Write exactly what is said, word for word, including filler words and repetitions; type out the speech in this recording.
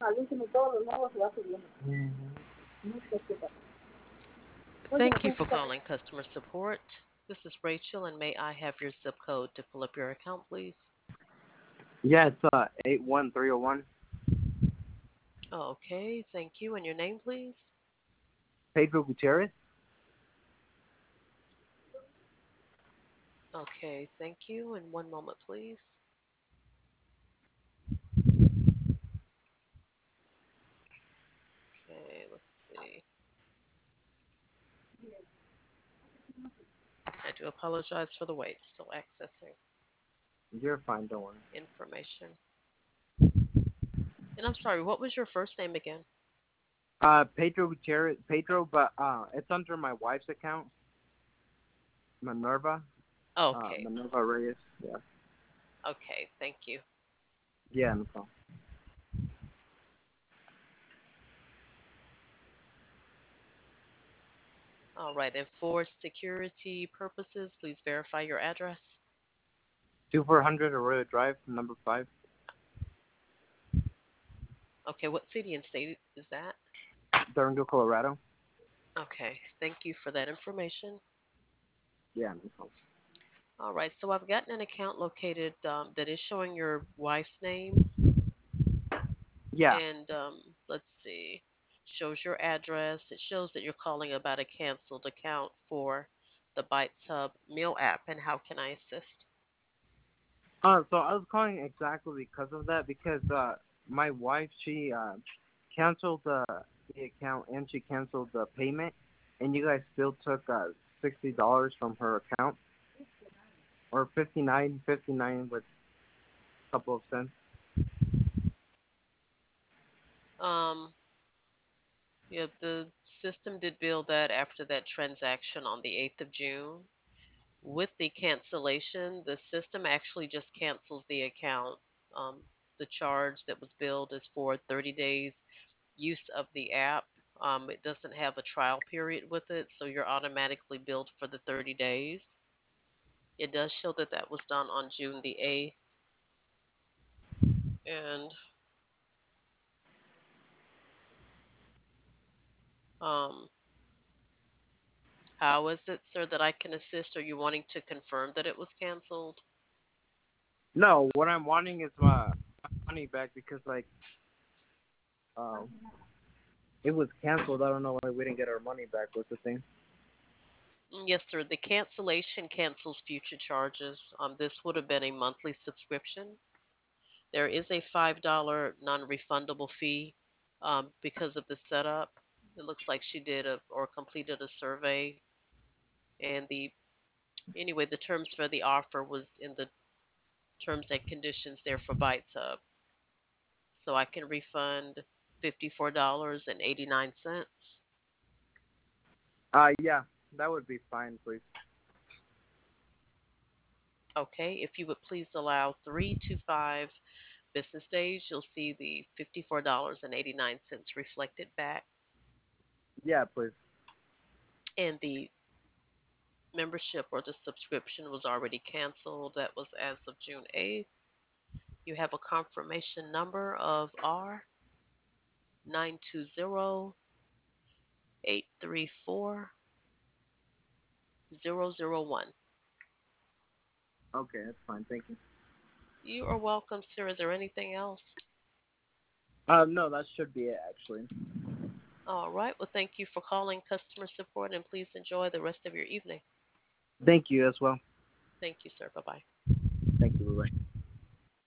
Thank you for calling customer support. This is Rachel, and may I have your zip code to pull up your account, please? Yeah, it's uh eight one three zero one. Okay, thank you. And your name, please? Pedro Gutierrez. Okay, thank you. And one moment, please. Okay, let's see. I do apologize for the wait. Still accessing You're fine, don't worry. information. And I'm sorry, what was your first name again? Uh, Pedro Gutierrez, Pedro, but uh, it's under my wife's account, Minerva. Uh, Okay, Minerva Reyes. Yeah. okay, thank you. Yeah, no problem. All right, and for security purposes, please verify your address. Two four hundred Arroyo Drive, number five, Okay, what city and state is that? Durango, Colorado. Okay, thank you for that information. Yeah, no problem. All right, so I've gotten an account located um, that is showing your wife's name, Yeah. and um, let's see, shows your address. It shows that you're calling about a canceled account for the Bites Hub meal app, and how can I assist? Uh, so I was calling exactly because of that because uh, my wife she uh canceled uh, the account and she canceled the payment, and you guys still took uh sixty dollars from her account or fifty nine fifty nine with a couple of cents. Um, yeah, the system did bill that after that transaction on the eighth of June. With the cancellation, the system actually just cancels the account. Um, the charge that was billed is for thirty days use of the app. Um, it doesn't have a trial period with it, so you're automatically billed for the thirty days. It does show that that was done on June the eighth. And um, how is it, sir, that I can assist? Are you wanting to confirm that it was canceled? No, what I'm wanting is my money back because like um it was canceled. I don't know why we didn't get our money back. What's the thing? Mm, yes, sir. The cancellation cancels future charges. Um, this would have been a monthly subscription. There is a five dollars non-refundable fee um, because of the setup. It looks like she did a or completed a survey, and the anyway the terms for the offer was in the terms and conditions there for ByteHub. So I can refund fifty-four dollars and eighty-nine cents. Uh yeah, that would be fine, please. Okay, if you would please allow three to five business days, you'll see the fifty-four dollars and eighty-nine cents reflected back, Yeah, please. and the membership or the subscription was already canceled. That was as of June eighth. You have a confirmation number of R nine two zero eight three four zero zero one. Okay, that's fine. Thank you. You are welcome, sir. Is there anything else? Um, no, that should be it actually. All right. Well, thank you for calling customer support, and please enjoy the rest of your evening. Thank you as well. Thank you, sir. Bye bye. Thank you. Bye.